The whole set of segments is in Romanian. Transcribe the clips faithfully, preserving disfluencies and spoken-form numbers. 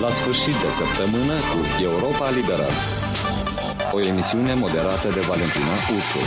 La sfârșit de săptămână cu Europa Liberă. O emisiune moderată de Valentina Ursu.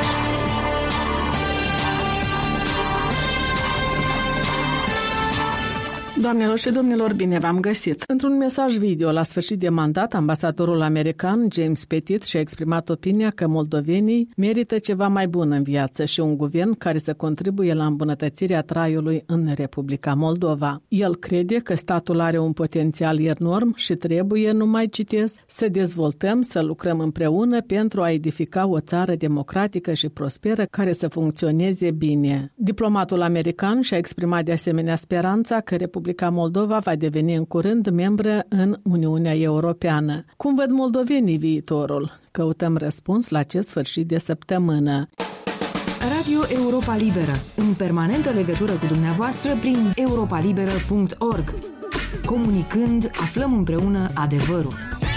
Doamnelor și domnilor, bine v-am găsit! Într-un mesaj video la sfârșit de mandat, ambasadorul american James Petit și-a exprimat opinia că moldovenii merită ceva mai bun în viață și un guvern care să contribuie la îmbunătățirea traiului în Republica Moldova. El crede că statul are un potențial enorm și trebuie, nu mai citez, să dezvoltăm, să lucrăm împreună pentru a edifica o țară democratică și prosperă care să funcționeze bine. Diplomatul american și-a exprimat de asemenea speranța că Republica Republica Moldova va deveni în curând membră în Uniunea Europeană. Cum văd moldovenii viitorul? Căutăm răspuns la acest sfârșit de săptămână. Radio Europa Liberă, în permanentă legătură cu dumneavoastră prin europa liberă punct org. Comunicând, aflăm împreună adevărul.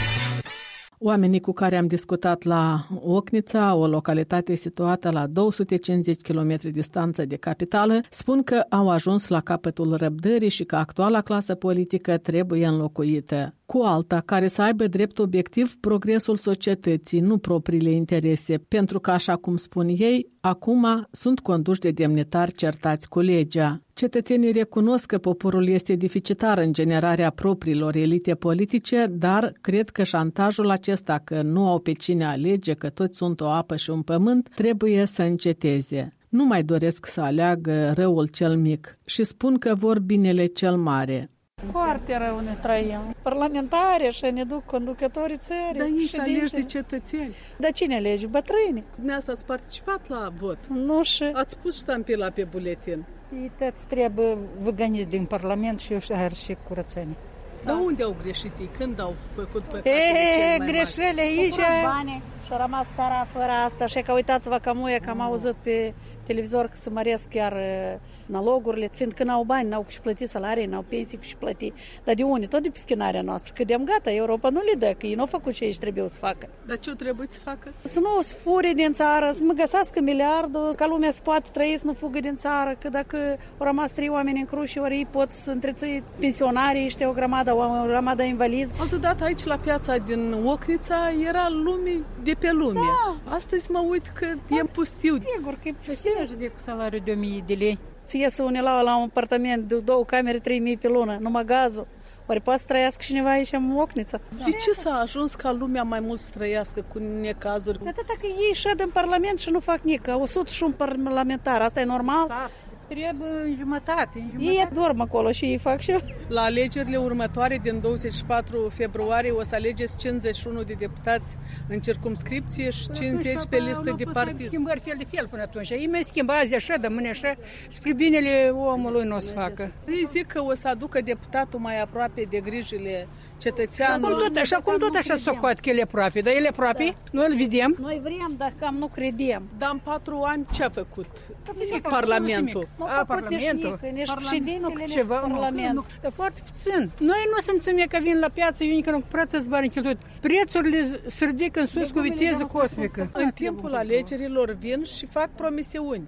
Oamenii cu care am discutat la Ocnița, o localitate situată la două sute cincizeci de kilometri distanță de capitală, spun că au ajuns la capătul răbdării și că actuala clasă politică trebuie înlocuită cu alta care să aibă drept obiectiv progresul societății, nu propriile interese, pentru că, așa cum spun ei, acum sunt conduși de demnitari certați cu legea. Cetățenii recunosc că poporul este deficitar în generarea propriilor elite politice, dar cred că șantajul acesta că nu au pe cine alege, că toți sunt o apă și un pământ, trebuie să înceteze. Nu mai doresc să aleagă răul cel mic și spun că vor binele cel mare. Foarte rău ne trăim. Parlamentari și ne duc conducătorii țării. Dar ei să alegi de cetățeni. Dar cine alege? Bătrâni. Dumneavoastră ați participat la vot? Nu și... Ați pus ștampila pe buletin? Tăți trebuie văganiți din Parlament și eu și curățenii. Dar da. Unde au greșit ei? Când au făcut păcatele cele mai greșele aici. Bani și-a rămas țara fără asta. Și că uitați-vă că muie că am auzit pe televizor că se măresc chiar nalogurile, fiindcă n-au bani, n-au și plătit salarii, n-au pensii și plăti. Dar de unde? Tot de pischinarea noastră. Că de-am gata, Europa nu le dă, că ei nu au făcut ce ei trebuie să facă. Dar ce trebuie să facă? Să nu se fure din țară, să mă găsească miliardul, ca lumea să poată trăi, să nu fugă din țară, că dacă au rămas trei oameni în cruci, ori ei pot să întrețui pensionarii, ăștia o grămadă, o grămadă invalizi. Altădată aici la piața din Ocnița era lume de pe lume. Da. Astăzi mă uit că da. E pustiu. Sigur că e pustiu. Cine cu salariul de o mie de lei? Ți iese unela la un apartament de două camere, trei mii pe lună, numai gazul. Oare poate să trăiască cineva aici în Ocnița? De ce s-a ajuns ca lumea mai mult să trăiască cu necazuri? De atâta că ei șed în Parlament și nu fac nică. o sută și un parlamentar, asta e normal? Da. Trebuie în jumătate, în jumătate. Ei dorm acolo și ei fac și eu. La alegerile următoare din douăzeci și patru februarie o să alegeți cincizeci și unu de deputați în circumscripție și cincizeci pe listă de partid. Schimbări fel de fel până atunci. Ei mai schimba azi așa, de mâine așa, spre binele omului nu o să facă. Ei zic că o să aducă deputatul mai aproape de grijile cetățeanul. Cum tot așa, cum tot așa socoat că el e aproape, dar el e aproape, da. Noi îl vedem. Noi vrem, dar cam nu credem. Dar în patru ani ce a făcut Parlamentul? Nu a făcut Parlamentul. Nici președintele, nici Parlamentul. Dar foarte puțin. Noi nu simțim că vin la piață, eu nici nu cumpărat îți bani cheltuit. Prețurile se ridică în sus cu viteză cosmică. În timpul alegerilor vin și fac promisiuni.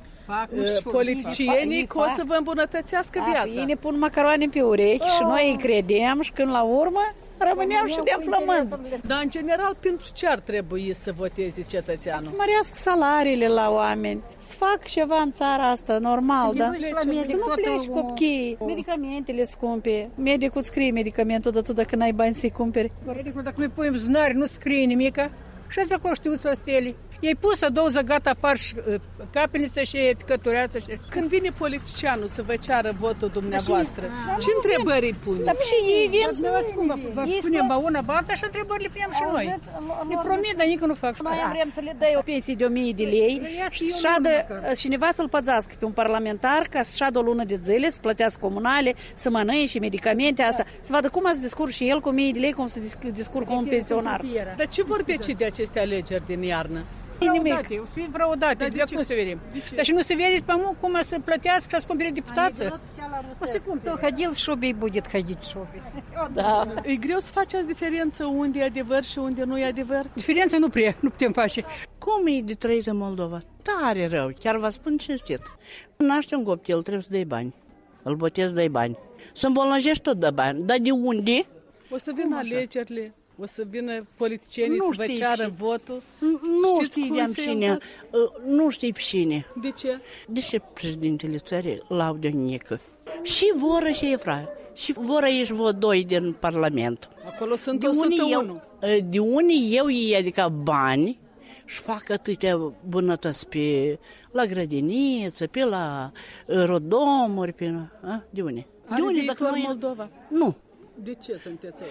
Politicienii că o să vă îmbunătățească viața. Ei ne pun macaroane pe urechi și noi îi credem și când la urmă rămâneam și de flămânzi. Dar în general pentru ce ar trebui să voteze cetățeanul? Să mărească salariile la oameni, să fac ceva în țara asta normal, da? Să nu pleci copiii, medicamentele scumpe. Medicul scrie medicamentul de tot dacă n-ai bani să-i cumperi. Medicul dacă noi punem zunare, nu scrie nimica și ați acolo știuți la stele. Ei pusă doză, gata, apar și capeniță și picătureață. Și... Când vine politicianul să vă ceară votul dumneavoastră, ce întrebări îi pune? Dar și ei vin. Vă punem ba una, ba alta și întrebări le punem și noi. Ne promit, dar nici nu fac. Noi vrem să le dai o pensie de o mie de lei și șadă cineva să-l păzească pe un parlamentar ca să șadă o lună de zile, să plătească comunale, să mănânce și medicamente, asta. Să vadă cum ați discurs și el cu o mie de lei, cum să discur cu un pensionar. Dar ce vor decide aceste alegeri din iarnă? Fraudate, o să fie fraudate, de acum să vedem. Dar și nu se vede pe cum, cum să plătească și să cumpere deputață. O să cum, tot ходил в шубе и будет ходить в шубе. Da. E greu să faceți diferență unde e adevăr și unde nu e adevăr? Diferență nu prea, nu putem face. Cum e de trăit în Moldova? Tare rău, chiar vă spun cinstit. Naște un copil, trebuie să dai bani. Îl botezi, dai bani. Să îmbolnăjești, tot dă bani. Dar de unde? O să vină alegerile, o să vină politicienii nu să vă ceară ce. votul. Nu știi de cine, nu știi pe cine. De ce? De ce președintele țării laudă nică? Și voră și Efraim. Și vor aici vă doi din Parlament. Acolo sunt de o sută unu. Eu, de unii eu ei, adică bani, și fac atâtea bunătăți pe la grădiniță, pe la rodomuri, pe... A? De unii? Are de unii, viitor noi... Moldova? Nu. De ce sunteți?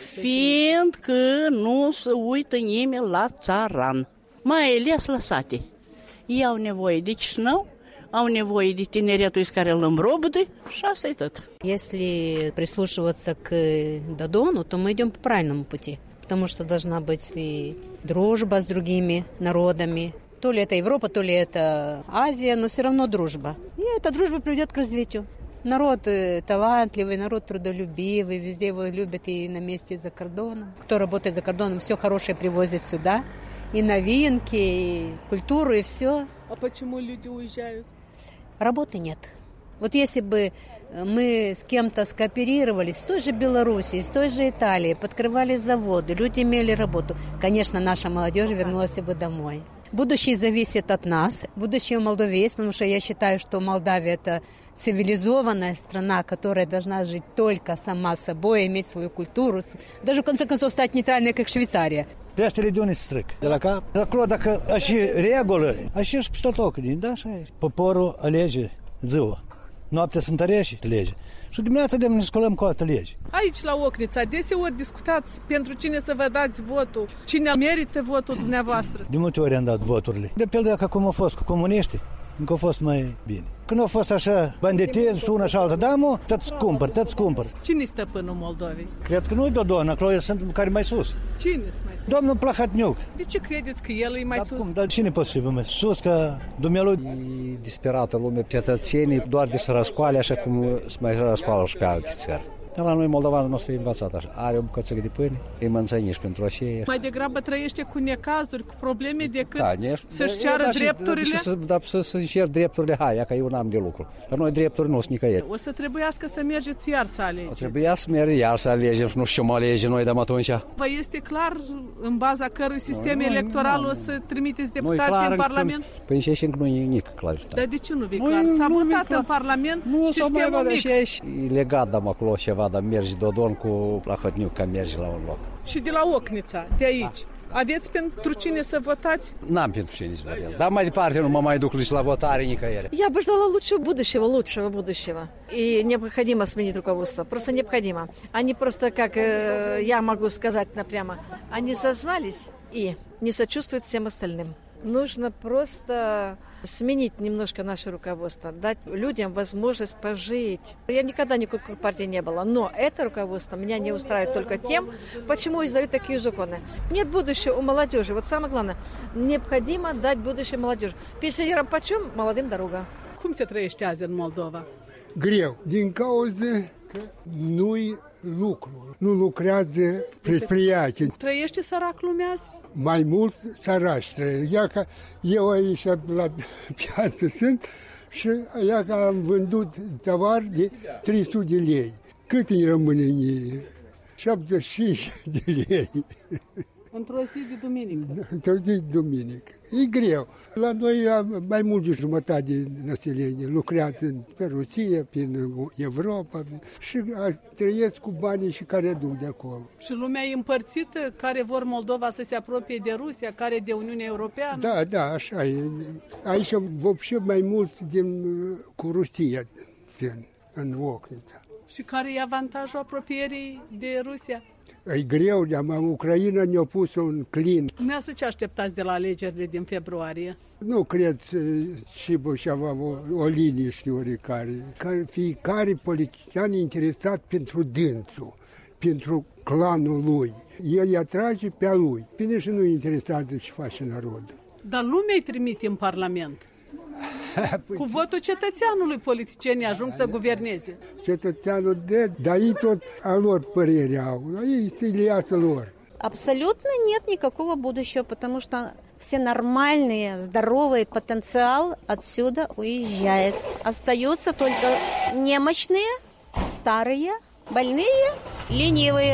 Fiindcă nu se uită nimeni la țaran, mai ales la sate. Ei au nevoie de cisnău, au nevoie de tineреtul care îl îmbrobătă și asta e tot. Если прислушиваться к Додону, то мы идем по правильному пути, потому что должна быть и дружба с другими народами. То ли это Европа, то ли это Азия, но все равно дружба. И эта дружба приведет к развитию. Народ талантливый, народ трудолюбивый, везде его любят и на месте, и за кордоном. Кто работает за кордоном, все хорошее привозит сюда. И новинки, и культуру, и все. А почему люди уезжают? Работы нет. Вот если бы мы с кем-то скооперировались, с той же Белоруссией, с той же Италией, подкрывали заводы, люди имели работу, конечно, наша молодежь вернулась бы домой. Будущее зависит от нас. Будущее в Молдове есть, потому что я считаю, что Молдавия – это цивилизованная страна, которая должна жить только сама собой, иметь свою культуру, даже, в конце концов, стать нейтральной, как Швейцария. Piastrele de unde se trec? De la cap? Acolo, dacă așa regulă, așa și peste tot, da, așa e. Poporul alege ziua. Noaptea se întărește lege. Și dimineața de ne scolăm cu altă lege. Aici, la Ocnița, deseori discutați pentru cine să vă dați votul, cine merită votul dumneavoastră. De multe ori am dat voturile. De pildă că cum a fost cu comuniștii, încă a fost mai bine. Când a fost așa banditez și una și alta, da, mă, tot-ți cumpăr, tot-ți cumpăr. Cine-i stăpânul Moldovei? Cred că nu-i Dodon, acolo sunt care mai sus. Cine-s mai sus? Domnul Plahatniuc. De ce credeți că el e mai dar sus? Cum? Dar cine poate să fie mai sus ca dumnealui? E disperată lumea, cetățenii doar de să răscoale așa cum se mai răscoală și pe alte țări. Dar la noi moldovanul nostru e învățat așa. Are o bucățică de pâine, îi mânțăniși pentru aceea. Mai degrabă trăiește cu necazuri, cu probleme decât da, să-și ceară da, drepturile. Să, dar să, să cer drepturile, hai, că eu n-am de lucru. La noi drepturi nu sunt nicăieri. O să trebuiască să mergeți iar să alegeți. O trebuia să mergem iar să alegem și nu știu ce mă alegem noi de atunci. Vă este clar în baza cărui sistem no, electoral no, o să trimiteți deputații în Parlament? Păi și încă nu e nici clar. Dar de ce nu vi clar? S-a votat în Parlament sistemul mix. E legat, dar acolo ceva, dar mergi Dodon cu Plahatniuc, că mergi la un loc. Și de la Ocnița, de aici. Aveți pentru cine să votați? N-am pentru cine să votez. Dar mai departe nu mă mai duc nici la votare, nicăieri. Я бы ждала лучшего будущего, лучшего будущего. И необходимо сменить руководство. Просто необходимо. Они просто, как я могу сказать напрямо, они сознались и не сочувствуют всем остальным. Нужно просто сменить немножко наше руководство, дать людям возможность пожить. Я никогда никакой партии не была, но это руководство меня не устраивает только тем, почему издают такие законы. Нет будущего у молодежи. Вот самое главное, необходимо дать будущее молодежи. Пенсионерам почем, молодым дорога. Cum se trăiește azi în Moldova? Greu, din cauza că nu-i lucru, nu lucrează предприятия. Trăiește sărac lumea azi? Mai mult săraci trăiesc. Ia că eu aici la piață sunt și ia că am vândut tovar de trei sute de lei. Cât îi rămâne în ei? șaptezeci și cinci de lei. Într-o zi de duminică. Într-o zi de duminică. E greu. La noi mai mult de jumătate de naselenie lucrează pe Rusia, prin Europa și trăiesc cu banii și care duc de acolo. Și lumea e împărțită? Care vor Moldova să se apropie de Rusia, care de Uniunea Europeană? Da, da, așa e. Aici vopșe mai mult din, cu Rusia în Ocnița. Și care e avantajul apropierii de Rusia? E greu, dar Ucraina ne-a pus un clin. Dumneavoastră ce așteptați de la alegerile din februarie? Nu cred și avea o, o linie, știu oricare. Că fiecare politician e interesat pentru dânsul, pentru clanul lui. El îi atrage pe a lui. Bine și nu e interesat de ce face narodul. Dar lumea îi trimite în Parlament. Cu votul cetățeanului politicienii ajung să guverneze. Cetățeanul de, dar ei tot a lor părere au, ei se liază lor. Абсолютно нет никакого будущего, потому что все нормальные, здоровый потенциал отсюда уезжает. Остаются только немощные, старые, больные, ленивые.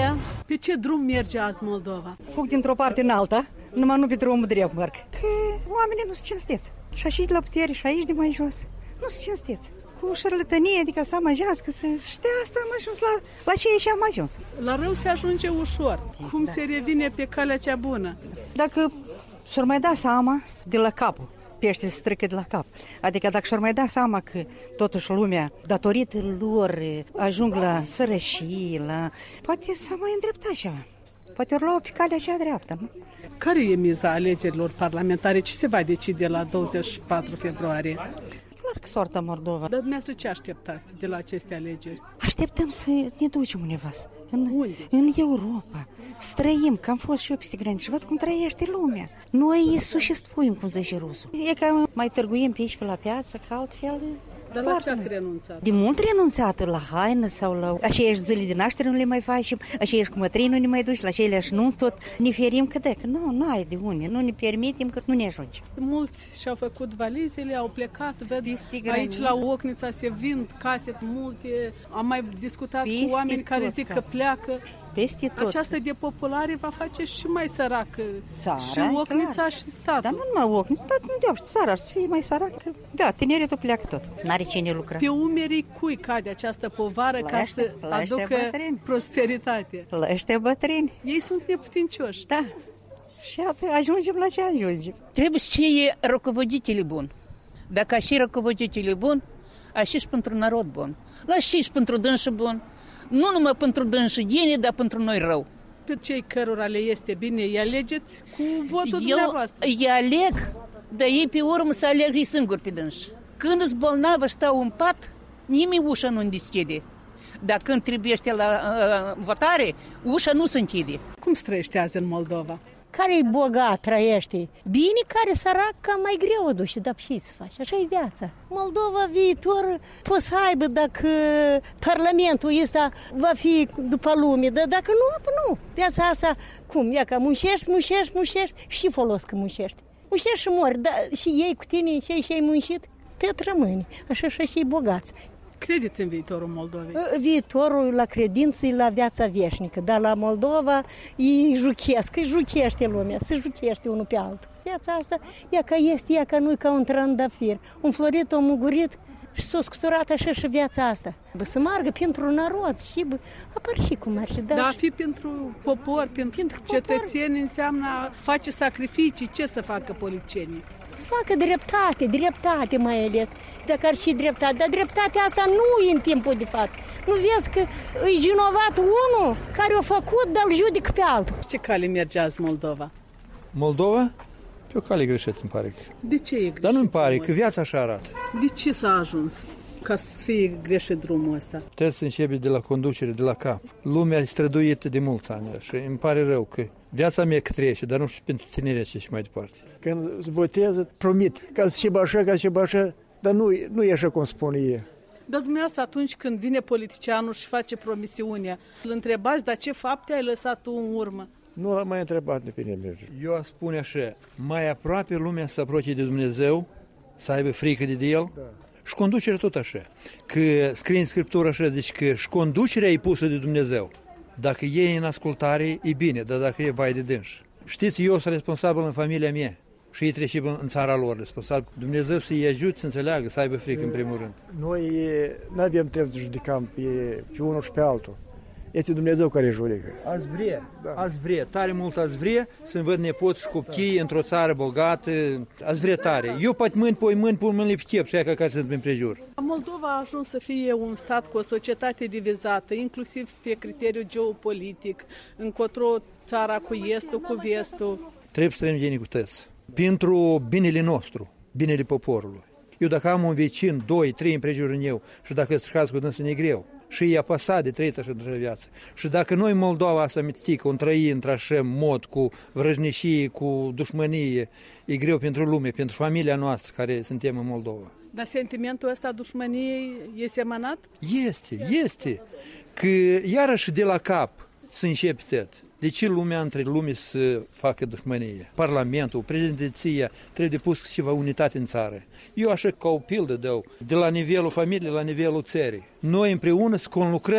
Pe ce drum merge azi Moldova? Fug dintr-o parte în alta, numai nu pe drumul drept merg. Că oamenii nu sunt cinsteți. Și aici de la putere și aici de mai jos. Nu sunt cinsteți. Cu șarlătănie, adică să amăjească, să știa asta am ajuns la, la ce și am ajuns. La rău se ajunge ușor. Cum da. se revine pe calea cea bună? Dacă s-ar mai da seama de la capul, pește se strică de la cap. Adică dacă și-ar mai da seama că totuși lumea, datorită lor, ajung la sărășii, la... poate să mai îndrepta așa. Poate ori lua pe calea cea dreaptă. Nu? Care e miza alegerilor parlamentare? Ce se va decide la douăzeci și patru februarie? Clar că soarta Moldova. Dar dumneavoastră ce așteptați de la aceste alegeri? Așteptăm să ne ducem undeva. În, în Europa. Să trăim, că am fost și eu peste graniță și văd cum trăiește lumea. Noi sușestuim, cum zice rusul. E că mai târguim pe aici, pe la piață, că altfel... Dar la ce ați renunțat? De mult renunțat, la haină sau la aceeași zile de naștere nu le mai facem, aceeași cu mătrii nu ne mai duci, la aceleași nunți tot ne ferim că de, că nu, nu ai de unde, nu ne permitem că nu ne ajunge. Mulți și-au făcut valizele, au plecat, ved, aici la Ocnița se vind case multe, am mai discutat Peste cu oameni care zic casă. Că pleacă. Peste tot. Această depopulare va face și mai săracă țara, și Ocnița clar. Și statul. Dar nu numai Ocnița, dar nu deopște, țara ar să fie mai săracă. Da, tineretul pleacă tot, n-are cine lucra. Pe umerii cui cade această povară la ca ăștia, să aducă bătrâni. Prosperitate? La ăștia bătrâni. Ei sunt neputincioși. Da. Și atât ajungem la ce ajungem. Trebuie să fie rucovoditele buni. Dacă aș fi rucovoditele buni, aș fi și pentru narod bun. La și și pentru dânși bun. Nu numai pentru dânși bine, dar pentru noi rău. Pe cei cărora le este bine, îi alegeți cu votul Eu dumneavoastră. Eu îi aleg, dar ei pe urmă să aleg ei singuri pe dânși. Când îți bolnavă stau în pat, nimeni ușa nu deschide. Dar când trebuiește la uh, votare, ușa nu se închide. Cum se trăiește azi în Moldova? Care e bogat trăiește bine, care sărac cam mai greu o duce, dar și să faci, așa e viața. Moldova viitor poți să aibă dacă parlamentul ăsta va fi după lume, dar dacă nu, nu. Viața asta, cum? Ia că muncești, muncești, muncești și folos că muncești. Muncești și mori, dar și ei cu tine, și ei muncit, tot rămâni, așa și și bogați. Credeți în viitorul Moldovei? Viitorul la credință e la viața veșnică, dar la Moldova e juchesc, e juchește lumea, se juchește unul pe altul. Viața asta, ea ca este, ea ca nu-i ca un trandafir, un florit, un mugurit și s-a scuturat așa și viața asta. Bă, să margă pentru narod și bă, apar și cum ar și da. Dar a fi pentru popor, pentru, pentru cetățeni popor înseamnă face sacrificii, ce să facă politicienii? Să facă dreptate, dreptate mai ales, dacă ar și dreptate, dar dreptatea asta nu e în timpul de fapt. Nu vezi că e vinovat unul care a făcut, dar îl judecă pe altul. Ce cale merge azi Moldova? Moldova? Pe o cale greșită, îmi pare. De ce e greșit? Dar nu-mi pare, că viața așa arată. De ce s-a ajuns ca să fie greșit drumul ăsta? Trebuie să începe de la conducere, de la cap. Lumea e străduită de mulți ani și îmi pare rău că viața mea că trece, dar nu știu pentru tinerețe și mai departe. Când se botează, promit ca să și așa, ca să și așa, dar nu, nu e așa cum spune ei. Dar dumneavoastră atunci când vine politicianul și face promisiunea, îl întrebați, dar ce fapte ai lăsat tu în urmă? Nu l-am mai întrebat de pe nimeni. Eu aș spune așa, mai aproape lumea să apropie de Dumnezeu, să aibă frică de El, da. Și conducerea tot așa. Că scrie în Scriptură așa, zice că și conducerea e pusă de Dumnezeu. Dacă e în ascultare, e bine, dar dacă e vai de dânși. Știți, eu sunt responsabil în familia mea și ei trece în țara lor, responsabil. Dumnezeu să-i ajute să înțeleagă, să aibă frică în primul rând. Noi nu avem timp să judecăm pe, pe unul și pe altul. Este Dumnezeu care judecă. Ați vrea, da. ați vrea, tare mult ați vrea să-mi văd nepoți și copii da. Într-o țară bogată, ați vrea tare. Eu poate mâini, poi mâini, pun mâinile pe chep și aia care sunt în prejur. Moldova a ajuns să fie un stat cu o societate divizată, inclusiv pe criteriu geopolitic, încotro țara cu estul, cu vestul. Trebuie să trăim genicutăți. Pentru binele nostru, binele poporului. Eu dacă am un vecin, doi, trei împrejurul eu și dacă străcați cu dânsul, e greu. Și e apăsat de trăit așa într-o viață. Și dacă noi Moldova asta mitică, un trăi într-așa mod, cu vrăjnișie, cu dușmănie, e greu pentru lume, pentru familia noastră care suntem în Moldova. Dar sentimentul ăsta dușmăniei e semănat? Este, este. Că iarăși de la cap să începe tot. De ce lumea între lume să facă dușmănie? Parlamentul, prezidenția, trebuie pus ceva unitate în țară. Eu așa ca o pildă dau, de la nivelul familiei la nivelul țării. Noi împreună să conlucrăm ca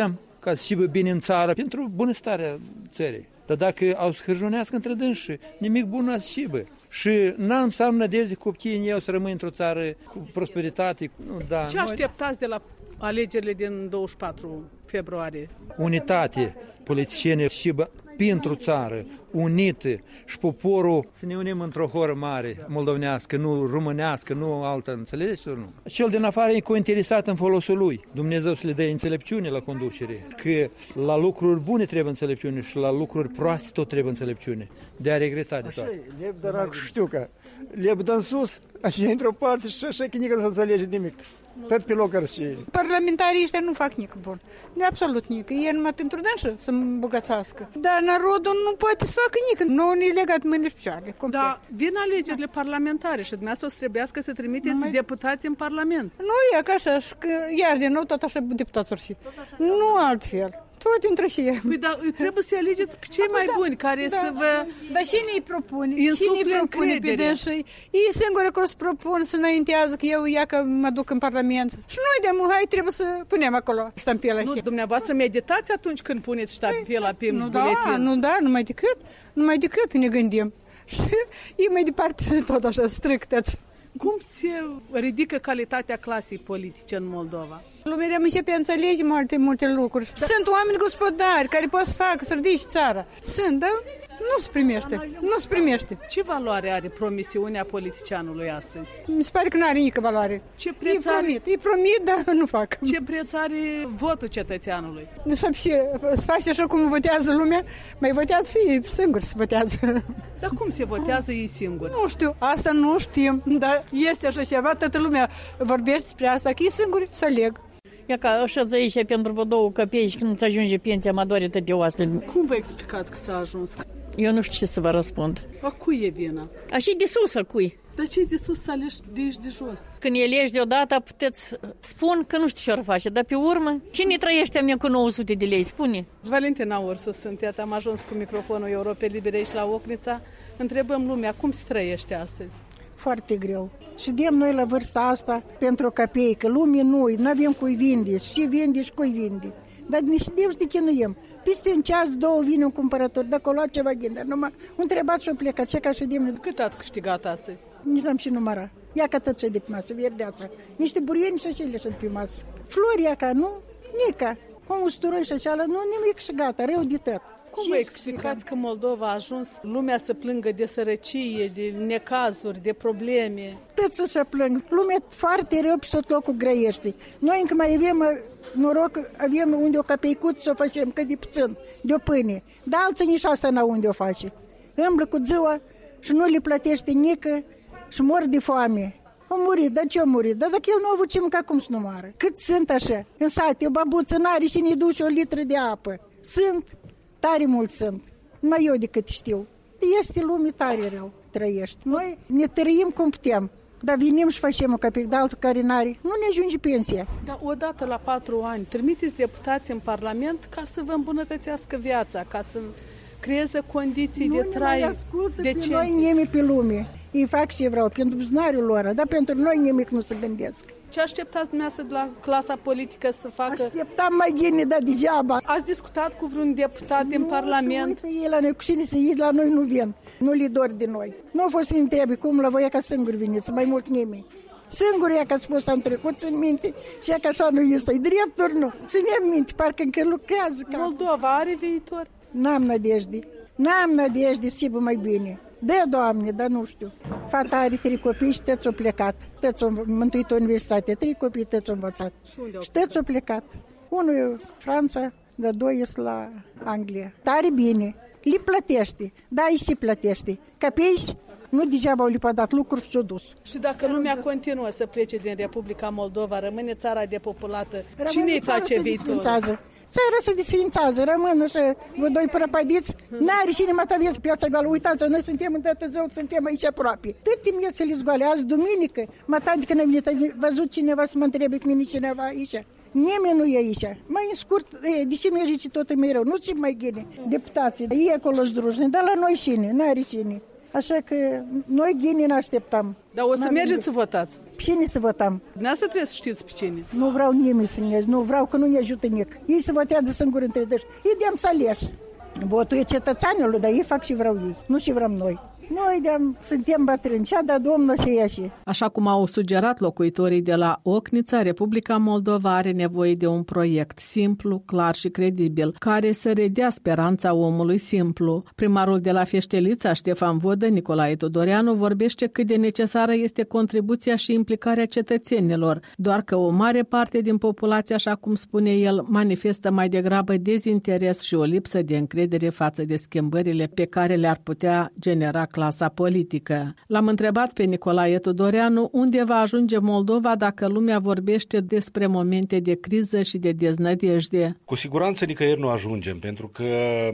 ca să șibă bine în țară, pentru bunăstarea țării. Dar dacă au să hârjonească între dânși, nimic bun n-a să șibă. Și n-am să am nădejde copiii în eu să rămân într-o țară cu prosperitate. Da, Ce așteptați de la alegerile din douăzeci și patru februarie? Unitate, politicieni șibă pentru țară, unită și poporul să ne unim într-o horă mare, moldovenească, nu românească, nu altă, înțelegeți sau nu? Cel din afară e cointeresat în folosul lui. Dumnezeu să le dea înțelepciune la conducere, că la lucruri bune trebuie înțelepciune și la lucruri proaste tot trebuie înțelepciune. De a regreta de toate. Așa e, lep, dar știu că lep dă în sus, așa într-o parte și așa că nici nu se înțelege nimic. Tot pe locuri și... Parlamentarii ăștia nu fac nic bun. De absolut nic. E numai pentru dânșă să îmbogățească. Dar narodul nu poate să facă nic. Nu ne legat mâinile și picioarele. Dar vin alegerile parlamentare și dumneavoastră o să trebuiască să trimiteți Numai... deputați în Parlament. Nu e ca așa, și că iar din nou tot așa deputați ar fi. Nu altfel. Tot între și ei. Păi, dar trebuie să alegeți pe cei mai buni, care da. să vă... Dar cine îi propune? Cine îi propune pe dânsii? Ei singură că o să propun să înaintează că eu ia că mă duc în Parlament. Și noi de muhai trebuie să punem acolo ștampila. Nu, dumneavoastră meditați atunci când puneți ștampila pe nu, buletin? Da, nu, da, numai decât, numai decât ne gândim. Și e mai departe tot așa stricteți. Cum se ridică calitatea clasei politice în Moldova? Lumea de începe înțelege multe, multe lucruri. Da. Sunt oameni gospodari care pot să facă, să ridice țara. Sunt, dar nu se primește. Nu se primește. Ce valoare are promisiunea politicianului astăzi? Mi se pare că nu are nicio valoare. Ce preț e are... promit, e promit, dar nu fac. Ce preț are votul cetățeanului? Nu știu, se face așa cum votează lumea, mai votează fie singur să votează. Dar cum se votează ei singuri? Nu știu, asta nu știm, dar este așa ceva, toată lumea vorbește despre asta, că ei singuri să aleg. Ia ca așa aici pentru vă două căpei și când îți ajunge pensia, mă doare tot de oasele. Cum vă explicați că s-a ajuns? Eu nu știu ce să vă răspund. A cui e vina? A și de sus, a cui? Dar ce de sus să alegi de aici de jos? Când e legi deodată, puteți spun că nu știu ce ar face, dar pe urmă, cine trăiește mie cu nouă sute de lei, spune? Valentina Ursu sunt, iată, am ajuns cu microfonul Europei Libere aici la Ocnița. Întrebăm lumea, cum se trăiește astăzi? Foarte greu. Și dem noi la vârsta asta pentru căpei, că lumea noi, nu avem cui vinde, și vinde și cui vinde. Dar ne știm și de chinuiem. Peste un ceas, două vine un cumpărător, dacă o lua ceva din, dar numai un întrebat și o plecat, ce ca și dem. Cât ați câștigat astăzi? Nici n-am și numărat. Ia ca tot ce de pe masă, verdeața. Niște burieni și acele sunt pe masă. Floria ca, nu? Nica. Un usturoi și aceala, nu nimic și gata, rău de tot. Cum vă explicați că Moldova a ajuns lumea să plângă de sărăcie, de necazuri, de probleme? Toți așa plâng. Lumea foarte rău pe tot locul grăiește. Noi încă mai avem noroc, avem unde o capeicuță să o facem, că de puțin, de o pâine. Dar alții nici asta n-au unde o face. Îmblă cu ziua și nu le plătește nică și mor de foame. A murit, dar ce a murit? Dar dacă el nu a avut ce mânca, cum să nu moară? Cât sunt așa? În sate, o babuță n-are și ne duce o litră de apă. Sunt. Tare mulți sunt. Numai eu decât știu. Este lume tare rău, trăiești. Noi ne trăim cum putem. Dar venim și facem o capic de altul care n-are. Nu ne ajunge pensia. Dar odată la patru ani trimiteți deputați în Parlament ca să vă îmbunătățească viața, ca să creeze condiții nu de trai decente. Noi nimic pe lume. Ei fac ce vreau pentru buzunarul lor, dar pentru noi nimic nu se gândesc. Ce așteptați dumneavoastră de la clasa politică să facă? Așteptam mai bine, dar degeaba. Ați discutat cu vreun deputat nu, în Parlament? Nu, se ei la noi, cu cine să iei, la noi nu vin. Nu li dor de noi. Nu a fost să întrebe cum la voi, ca singur veniți, mai mult nimeni. Singur ea că a spus am trecut, țin minte și ea că așa nu este. E drept ori nu? Ținem minte, parcă încă lucrează. Moldova are viitor? N-am nădejde. N-am nădejde, sigur mai bine. Da, Doamne, dar nu știu. Fata are trei copii și tăți-o plecat. Tăți-o mântuit o universitate. Trei copii tăți-o învățat. Și tăți-o plecat. Unul e Franța, dar doi ies la Anglia. Tare bine. Le plătește. Da, și și plătește. Capești? Nu degeaba au le-a dat lucruri și s-o dus. Și dacă lumea continuă să plece din Republica Moldova, rămâne țara depopulată, cine îi face viitor? Țara se desfințează, rămân așa, vă doi prăpădiți, n-are cine mă aveți piața goală. Uitați, noi suntem în Tătăzău, suntem aici aproape. Tot timp e să le zgoale, azi duminică, mă tadică n-a venit, a văzut cineva să mă întrebe pe mine cineva aici. Nimeni nu e aici. Mai în scurt, e, de ce merge tot mereu? Nu ce mai ghine deputații. Ei acolo združni, dar la noi cine? N-are cine. Așa că noi ghinii ne așteptăm. Dar o să mergeți să votați? Cine să votăm? Dumneavoastră trebuie să știți pe cine. Nu vreau nimeni să ne nu vreau că nu ne ajută nic. Ei se votează singuri între dăși. Ei dăm să aleși. Votul e cetățenilor, dar ei fac și vreau ei, nu și vrem noi. Noi de suntem bătrâni, cea de Domnul și ieși. Așa cum au sugerat locuitorii de la Ocnița, Republica Moldova are nevoie de un proiect simplu, clar și credibil, care să redea speranța omului simplu. Primarul de la Feștelița, Ștefan Vodă, Nicolae Tudoreanu, vorbește cât de necesară este contribuția și implicarea cetățenilor, doar că o mare parte din populație, așa cum spune el, manifestă mai degrabă dezinteres și o lipsă de încredere față de schimbările pe care le-ar putea genera clasa politică. L-am întrebat pe Nicolae Tudoreanu unde va ajunge Moldova dacă lumea vorbește despre momente de criză și de deznădejde. Cu siguranță nicăieri nu ajungem, pentru că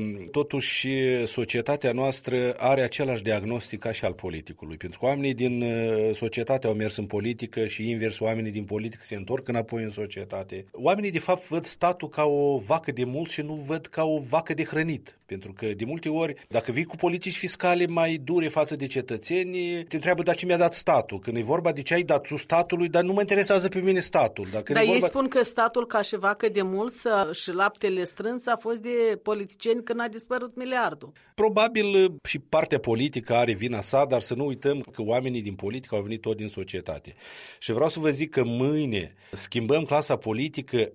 totuși societatea noastră are același diagnostic ca și al politicului. Pentru că oamenii din societate au mers în politică și invers, oamenii din politică se întorc înapoi în societate. Oamenii de fapt văd statul ca o vacă de mult și nu văd ca o vacă de hrănit. Pentru că de multe ori, dacă vii cu politici fiscale mai dure față de cetățeni, te întreabă, dar ce mi-a dat statul? Când e vorba de ce ai dat tu statului, dar nu mă interesează pe mine statul. Dacă dar ei vorba... spun că statul ca și vacă de mulță și laptele strâns a fost de politicieni când a dispărut miliardul. Probabil și partea politică are vina sa, dar să nu uităm că oamenii din politică au venit tot din societate. Și vreau să vă zic că mâine schimbăm clasa politică,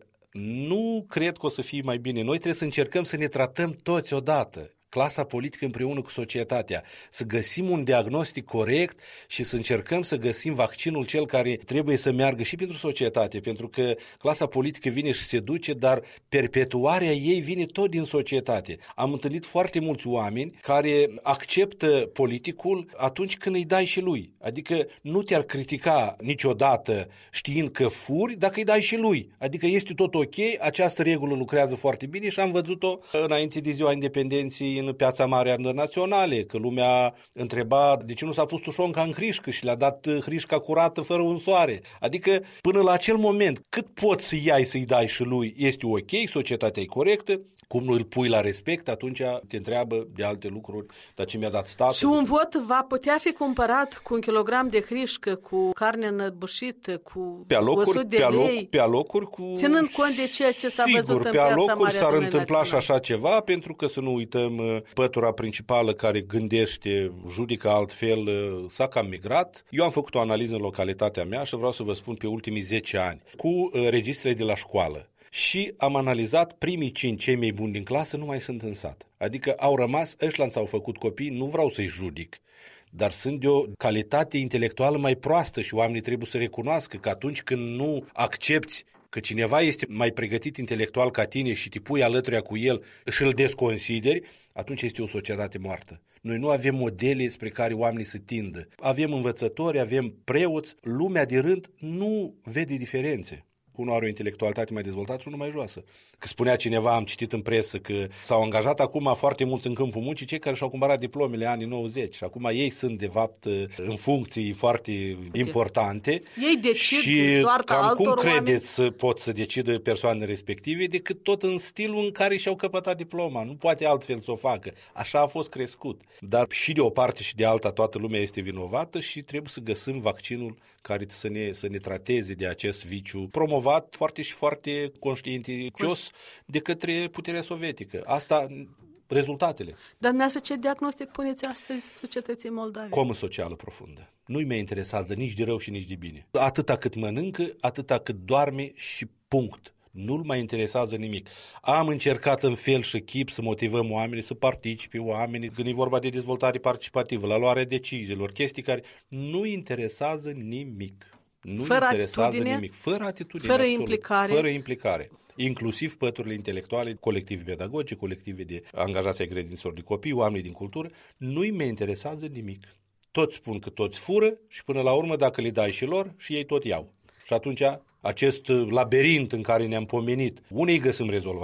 nu cred că o să fie mai bine. Noi trebuie să încercăm să ne tratăm toți odată. Clasa politică împreună cu societatea, să găsim un diagnostic corect și să încercăm să găsim vaccinul cel care trebuie să meargă și pentru societate, pentru că clasa politică vine și se duce, dar perpetuarea ei vine tot din societate. Am întâlnit foarte mulți oameni care acceptă politicul atunci când îi dai și lui. Adică nu te-ar critica niciodată știind că furi dacă îi dai și lui. Adică este tot ok, această regulă lucrează foarte bine și am văzut-o înainte de ziua independenței în Piața Mare Naționale, că lumea întreba de ce nu s-a pus tușonca în hrișcă și le-a dat hrișca curată fără un soare. Adică până la acel moment, cât poți să iai să-i dai și lui, este ok, societatea e corectă, cum nu îl pui la respect, atunci te întreabă de alte lucruri, dar ce mi-a dat statul. Și un vot va putea fi cumpărat cu un kilogram de hrișcă, cu carne înăbușită, cu pe alocuri, o sută de pe aloc, lei, pe alocuri cu... ținând cont de ceea ce s-a Sigur, văzut în pe Piața alocuri Mare s-ar întâmpla și Națională. așa ceva, pentru că să nu uităm, pătura principală care gândește, judică altfel, s-a cam migrat. Eu am făcut o analiză în localitatea mea și vreau să vă spun pe ultimii zece ani, cu registrele de la școală. Și am analizat primii cinci cei mai buni din clasă nu mai sunt în sat. Adică au rămas, ăștia ți-au făcut copii, nu vreau să-i judic, dar sunt de o calitate intelectuală mai proastă și oamenii trebuie să recunoască că atunci când nu accepti că cineva este mai pregătit intelectual ca tine și te pui alături cu el și îl desconsideri, atunci este o societate moartă. Noi nu avem modele spre care oamenii să tindă. Avem învățători, avem preoți, lumea de rând nu vede diferențe. Unul are o intelectualitate mai dezvoltată și unul mai joasă. Că spunea cineva, am citit în presă, că s-au angajat acum foarte mulți în câmpul muncii cei care și-au cumpărat diplomele anii nouăzeci. Și acum ei sunt, de fapt, în funcții foarte importante. Ei decid și soarta cam altor cum credeți oameni? să pot să decidă persoanele respective decât tot în stilul în care și-au căpătat diploma. Nu poate altfel să o facă. Așa a fost crescut. Dar și de o parte și de alta toată lumea este vinovată și trebuie să găsim vaccinul care să ne, să ne trateze de acest viciu promovat foarte și foarte conștientios de către puterea sovietică. Asta, rezultatele. Dar dumneavoastră ce diagnostic puneți astăzi societății moldave? Comă socială profundă. Nu-i mai interesează nici de rău și nici de bine. Atâta cât mănâncă, atâta cât doarme și punct. Nu-l mai interesează nimic. Am încercat în fel și chip să motivăm oamenii, să participe oamenii, când e vorba de dezvoltare participativă, la luarea deciziilor, chestii care nu interesează nimic. Nu fără interesează atitudine, nimic. Fără atitudine, fără absolut. implicare. Fără implicare. Inclusiv păturile intelectuale, colective pedagogice, colective de angajați ai grădiniților de copii, oamenii din cultură, nu-i mai interesează nimic. Toți spun că toți fură și până la urmă, dacă le dai și lor, și ei tot iau. Și atunci, acest labirint în care ne-am pomenit, unde îi găsim rezolvarea?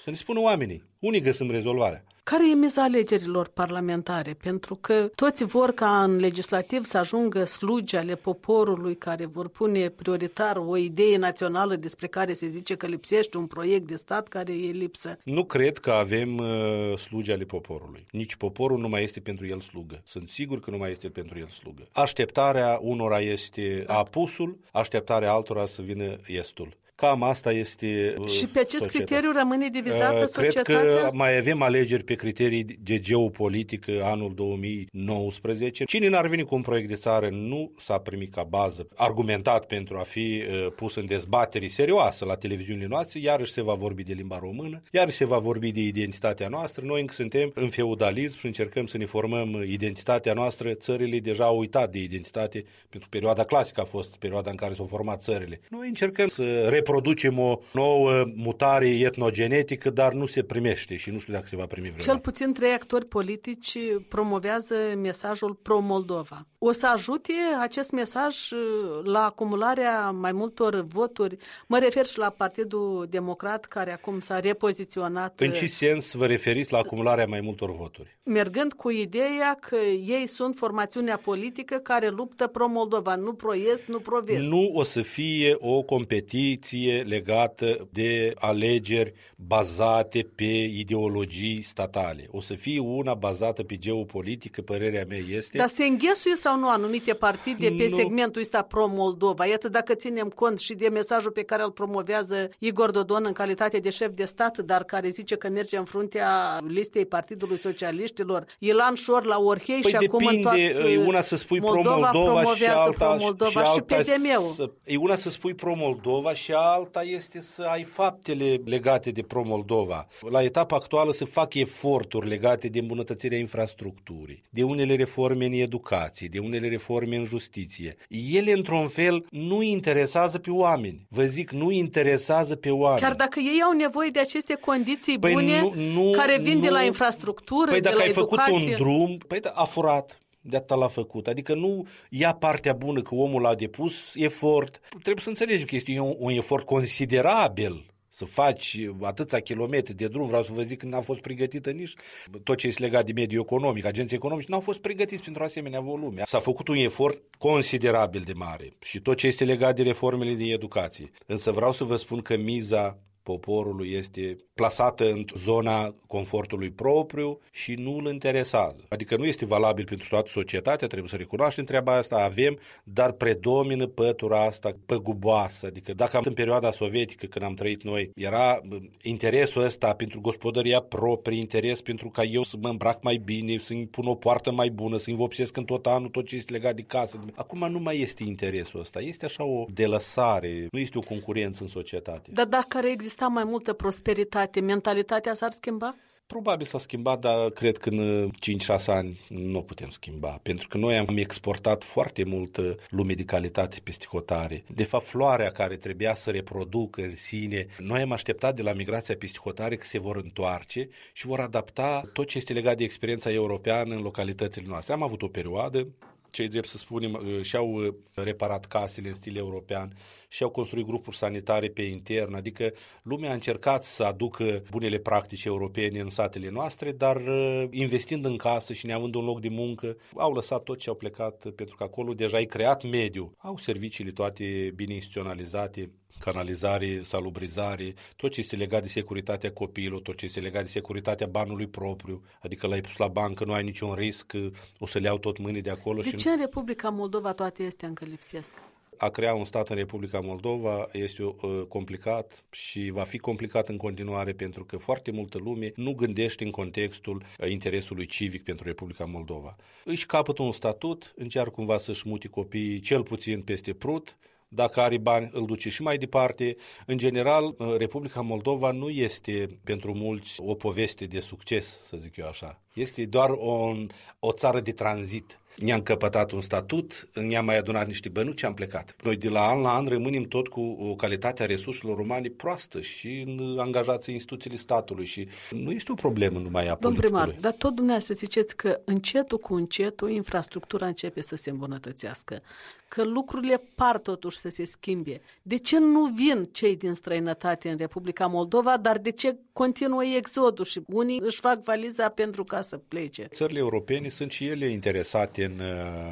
Să ne spună oamenii. Unii găsim rezolvarea. Care e miza alegerilor parlamentare? Pentru că toți vor ca în legislativ să ajungă slugi ale poporului care vor pune prioritar o idee națională despre care se zice că lipsește un proiect de stat care e lipsă. Nu cred că avem uh, slugi ale poporului. Nici poporul nu mai este pentru el slugă. Sunt sigur că nu mai este pentru el slugă. Așteptarea unora este apusul, așteptarea altora să vină estul. Cam asta este uh, Și pe acest societatea. criteriu rămâne divizată uh, societatea? Cred că mai avem alegeri pe criterii de geopolitică anul două mii nouăsprezece. Cine n-ar veni cu un proiect de țară nu s-a primit ca bază argumentat pentru a fi uh, pus în dezbatere serioasă la televiziunile noastre, iarăși se va vorbi de limba română, iarăși se va vorbi de identitatea noastră. Noi încă suntem în feudalism și încercăm să ne formăm identitatea noastră. Țările deja au uitat de identitate, pentru perioada clasică a fost perioada în care s-au format țările. Noi încercăm să reproducem o nouă mutare etnogenetică, dar nu se primește și nu știu dacă se va primi vreodată. Cel puțin trei actori politici promovează mesajul pro-Moldova. O să ajute acest mesaj la acumularea mai multor voturi? Mă refer și la Partidul Democrat, care acum s-a repoziționat. În ce sens vă referiți la acumularea mai multor voturi? Mergând cu ideea că ei sunt formațiunea politică care luptă pro-Moldova, nu pro-est, nu pro-vest. Nu o să fie o competiție legată de alegeri bazate pe ideologii statale. O să fie una bazată pe geopolitică, părerea mea este. Dar se înghesuie sau nu anumite partide pe nu. segmentul ăsta pro-Moldova? Iată, dacă ținem cont și de mesajul pe care îl promovează Igor Dodon în calitate de șef de stat, dar care zice că merge în fruntea listei Partidului Socialiștilor, Ilan Șor la Orhei păi și acum în toată e una să spui Moldova pro-Moldova și alta, pro-Moldova și, și alta P D M-ul. E una să spui pro-Moldova și alta este să ai faptele legate de pro-Moldova. La etapa actuală se fac eforturi legate de îmbunătățirea infrastructurii, de unele reforme în educație, de unele reforme în justiție. Ele, într-un fel, nu interesează pe oameni. Vă zic, nu interesează pe oameni. Chiar dacă ei au nevoie de aceste condiții păi bune nu, nu, care vin nu, de la infrastructură, păi de la dacă ai educație. făcut un drum, păi da, a furat. De atâta l-a făcut. Adică nu ia partea bună că omul a depus efort. Trebuie să înțelegi că este un, un efort considerabil să faci atâția kilometri de drum. Vreau să vă zic că n-a fost pregătită nici tot ce este legat de mediul economic. Agenții economici n-au fost pregătiți pentru asemenea volume. S-a făcut un efort considerabil de mare și tot ce este legat de reformele din educație. Însă vreau să vă spun că miza poporului este plasată în zona confortului propriu și nu îl interesează. Adică nu este valabil pentru toată societatea, trebuie să recunoaștem treaba asta, avem, dar predomină pătura asta păguboasă. Adică dacă am în perioada sovietică, când am trăit noi, era interesul ăsta pentru gospodăria proprie, interes pentru ca eu să mă îmbrac mai bine, să-mi pun o poartă mai bună, să-mi vopsesc în tot anul tot ce este legat de casă. Acum nu mai este interesul ăsta, este așa o delăsare, nu este o concurență în societate. Dar dacă ar exista mai multă prosperitate, mentalitatea s-ar schimba? Probabil s-a schimbat, dar cred că în cinci șase ani nu o putem schimba, pentru că noi am exportat foarte mult lume de calitate peste hotare. De fapt, floarea care trebuia să reproducă în sine, noi am așteptat de la migrația peste hotare că se vor întoarce și vor adapta tot ce este legat de experiența europeană în localitățile noastre. Am avut o perioadă, cei drept să spunem, și-au reparat casele în stil european, și-au construit grupuri sanitare pe intern, adică lumea a încercat să aducă bunele practici europene în satele noastre, dar investind în casă și neavând un loc de muncă, au lăsat tot și au plecat, pentru că acolo deja ai creat mediu. Au serviciile toate bine instituționalizate, canalizare, salubrizare, tot ce este legat de securitatea copiilor, tot ce este legat de securitatea banului propriu, adică l-ai pus la bancă, nu ai niciun risc, o să le iau tot mâinii de acolo. De și ce în Republica Moldova toate astea încă lipsesc? A crea un stat în Republica Moldova este uh, complicat și va fi complicat în continuare, pentru că foarte multă lume nu gândește în contextul uh, interesului civic pentru Republica Moldova. Își capătă un statut, încearcă cumva să-și mute copiii cel puțin peste Prut, dacă are bani, îl duce și mai departe. În general, Republica Moldova nu este pentru mulți o poveste de succes, să zic eu așa. Este doar o, o țară de tranzit. Ne-am căpătat un statut, ne-am mai adunat niște bănuți și am plecat. Noi de la an la an rămânem tot cu o calitate a resurselor umane proastă și angajați în instituțiile statului și nu este o problemă numai a politicului. Domn primar, dar tot dumneavoastră ziceți că încetul cu încetul infrastructura începe să se îmbunătățească, că lucrurile par totuși să se schimbe. De ce nu vin cei din străinătate în Republica Moldova, dar de ce continuă exodul și unii își fac valiza pentru ca să plece? Țările europene sunt și ele interesate în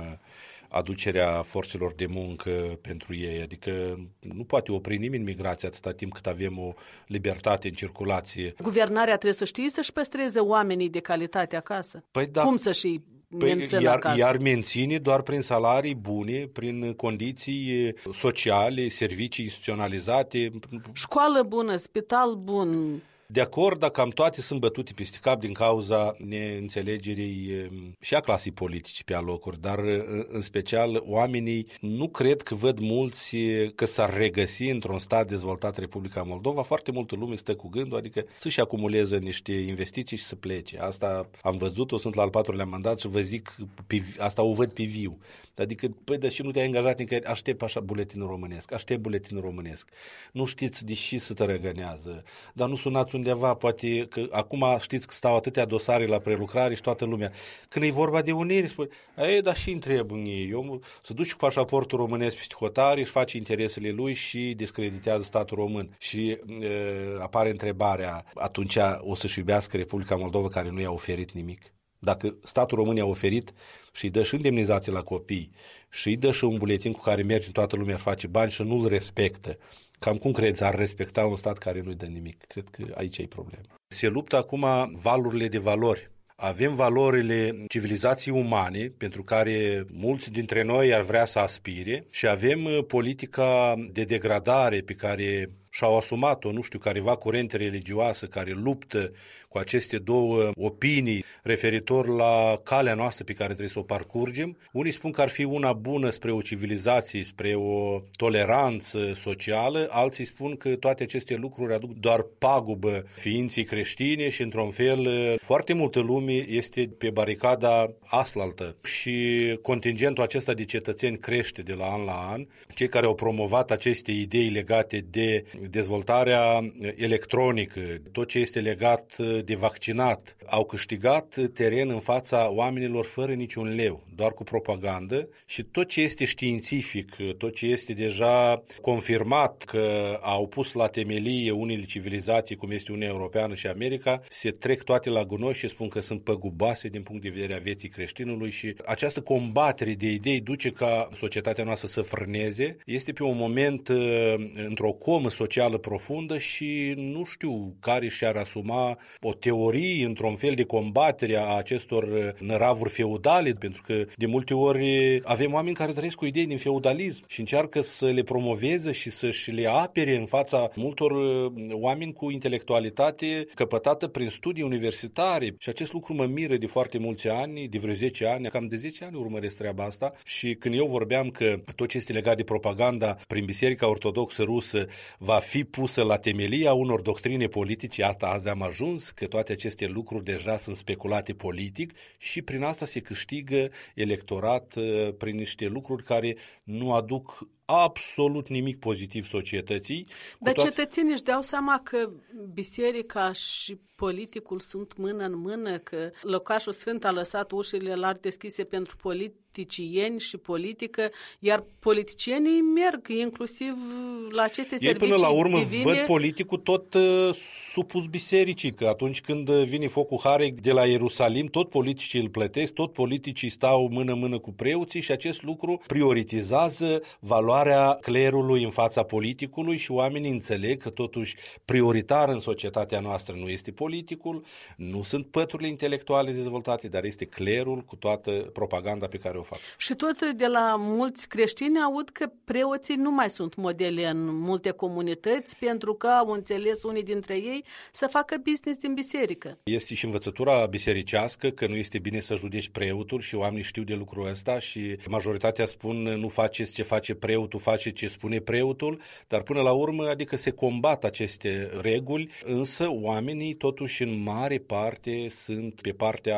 aducerea forțelor de muncă pentru ei, adică nu poate opri nimeni migrația atâta timp cât avem o libertate în circulație. Guvernarea trebuie să știe să-și păstreze oamenii de calitate acasă. Păi da. Cum să-și Păi, iar, iar menține doar prin salarii bune, prin condiții sociale, servicii instituționalizate. Școală bună, spital bun. De acord, dar cam toate sunt bătute peste cap din cauza neînțelegerii și a clasei politice pe alocuri, dar în special oamenii nu cred că văd mulți că s-ar regăsi într-un stat dezvoltat Republica Moldova. Foarte multă lume stă cu gândul, adică să-și acumuleze niște investiții și să plece. Asta am văzut-o, sunt la al patrulea mandat și vă zic, pe, asta o văd pe viu. Adică, păi, dar și nu te-ai angajat nicăieri, aștept așa buletinul românesc, aștept buletinul românesc. Nu știți de ce să te răgănează, dar nu sunați undeva, poate că acum știți că stau atâtea dosare la prelucrare și toată lumea. Când e vorba de unire, spune, ei, dar și întreb în ei, eu, să duci cu pașaportul românesc peste hotare, își face interesele lui și discreditează statul român. Și e, apare întrebarea, atunci o să-și iubească Republica Moldova care nu i-a oferit nimic? Dacă statul român i-a oferit și îi dă și indemnizații la copii și îi dă și un buletin cu care merge în toată lumea, face bani și nu-l respectă, cam cum crezi ar respecta un stat care nu-i dă nimic? Cred că aici e problema. Se luptă acum valurile de valori. Avem valorile civilizației umane, pentru care mulți dintre noi ar vrea să aspire, și avem politica de degradare pe care și-au asumat-o, nu știu, careva curente religioasă care luptă cu aceste două opinii referitor la calea noastră pe care trebuie să o parcurgem. Unii spun că ar fi una bună spre o civilizație, spre o toleranță socială, alții spun că toate aceste lucruri aduc doar pagubă ființei creștine și, într-un fel, foarte multă lume este pe baricada aslaltă și contingentul acesta de cetățeni crește de la an la an. Cei care au promovat aceste idei legate de dezvoltarea electronică, tot ce este legat de vaccinat, au câștigat teren în fața oamenilor fără niciun leu, doar cu propagandă, și tot ce este științific, tot ce este deja confirmat că au pus la temelie unele civilizații, cum este Uniunea Europeană și America, se trec toate la gunoi și spun că sunt păgubase din punct de vedere a vieții creștinului, și această combatere de idei duce ca societatea noastră să frâneze. Este pe un moment într-o comă socială profundă și nu știu care și-ar asuma o teorie într-un fel de combatere a acestor năravuri feudale, pentru că de multe ori avem oameni care trăiesc cu idei din feudalism și încearcă să le promoveze și să-și le apere în fața multor oameni cu intelectualitate căpătată prin studii universitare, și acest lucru mă miră de foarte mulți ani, de vreo zece ani, cam de zece ani urmăresc treaba asta, și când eu vorbeam că tot ce este legat de propaganda prin Biserica Ortodoxă Rusă va fi pusă la temelia unor doctrine politice, asta azi am ajuns, că toate aceste lucruri deja sunt speculate politic și prin asta se câștigă electorat prin niște lucruri care nu aduc absolut nimic pozitiv societății. Dar toate... cetățenii își dau seama că biserica și politicul sunt mână în mână, că Locașul Sfânt a lăsat ușile larg deschise pentru politicieni și politică, iar politicienii merg inclusiv la aceste ei servicii până la urmă divine. Văd politicul tot uh, supus bisericii, că atunci când vine focul Harei de la Ierusalim, tot politicii îl plătesc, tot politicii stau mână-mână cu preoții și acest lucru prioritizează valoarea clerului în fața politicului și oamenii înțeleg că totuși prioritar în societatea noastră nu este politicul, nu sunt păturile intelectuale dezvoltate, dar este clerul cu toată propaganda pe care o fac. Și tot de la mulți creștini aud că preoții nu mai sunt modele în multe comunități pentru că au înțeles unii dintre ei să facă business din biserică. Este și învățătura bisericească că nu este bine să judeci preotul și oamenii știu de lucrul ăsta și majoritatea spun nu faceți ce face preotul, face ce spune preotul, dar până la urmă adică se combat aceste reguli, însă oamenii totuși în mare parte sunt pe partea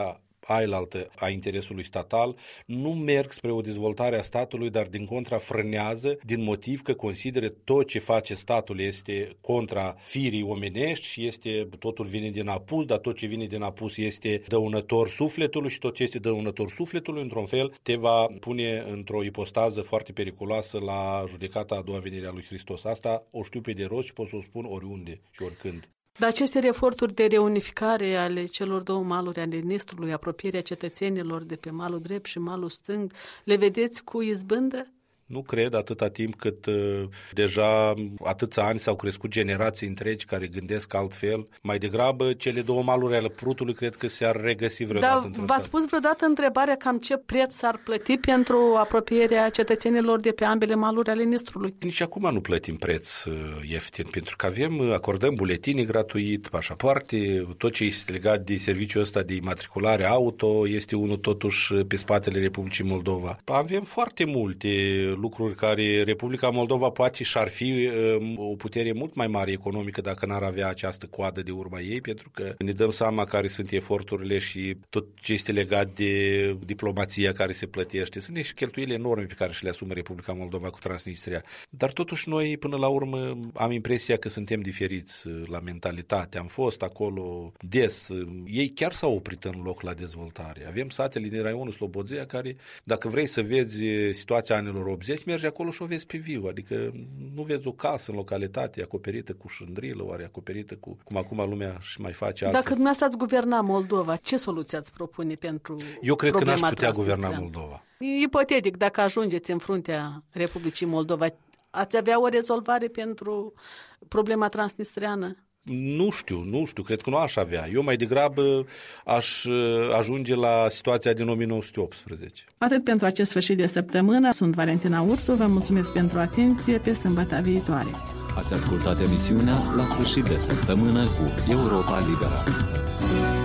ailaltă a interesului statal, nu merg spre o dezvoltare a statului, dar din contra frânează din motiv că consideră tot ce face statul este contra firii omenești și este, totul vine din apus, dar tot ce vine din apus este dăunător sufletului și tot ce este dăunător sufletului, într-un fel, te va pune într-o ipostază foarte periculoasă la judecata a doua venire a lui Hristos. Asta o știu pe de rost și pot să o spun oriunde și oricând. Dar aceste eforturi de reunificare ale celor două maluri ale Nistrului, apropierea cetățenilor de pe malul drept și malul stâng, le vedeți cu izbândă? Nu cred, atâta timp cât uh, deja atâția ani s-au crescut generații întregi care gândesc altfel. Mai degrabă, cele două maluri ale Prutului cred că s-ar regăsi vreodată Dar într-un v-ați stat. spus vreodată întrebarea cam ce preț s-ar plăti pentru apropierea cetățenilor de pe ambele maluri ale Nistrului? Nici acum nu plătim preț uh, ieftin, pentru că avem, acordăm buletinii gratuit, pașapoarte, tot ce este legat de serviciul ăsta de imatriculare auto este unul totuși pe spatele Republicii Moldova. Avem foarte multe lucruri care Republica Moldova poate și-ar fi um, o putere mult mai mare economică dacă n-ar avea această coadă de urma ei, pentru că ne dăm seama care sunt eforturile și tot ce este legat de diplomația care se plătește. Sunt niște cheltuieli enorme pe care și le asumă Republica Moldova cu Transnistria. Dar totuși noi, până la urmă, am impresia că suntem diferiți la mentalitate. Am fost acolo des. Ei chiar s-au oprit în loc la dezvoltare. Avem satele din raionul Slobozia care, dacă vrei să vezi situația anilor optzeci, mergi acolo și o vezi pe viu, adică nu vezi o casă în localitate acoperită cu șândrilă, oare acoperită cu, cum acum lumea și mai face altfel. Dacă dumneavoastră ați guverna Moldova, ce soluție ați propune pentru Eu cred că n-aș putea Transnistria? guverna Moldova. Ipotetic, dacă ajungeți în fruntea Republicii Moldova, ați avea o rezolvare pentru problema transnistriană? Nu știu, nu știu, cred că nu aș avea. Eu mai degrabă aș ajunge la situația din o mie nouă sute optsprezece. Atât pentru acest sfârșit de săptămână. Sunt Valentina Ursu, vă mulțumesc pentru atenție, pe sâmbătă viitoare. Ați ascultat emisiunea La sfârșit de săptămână cu Europa Liberă.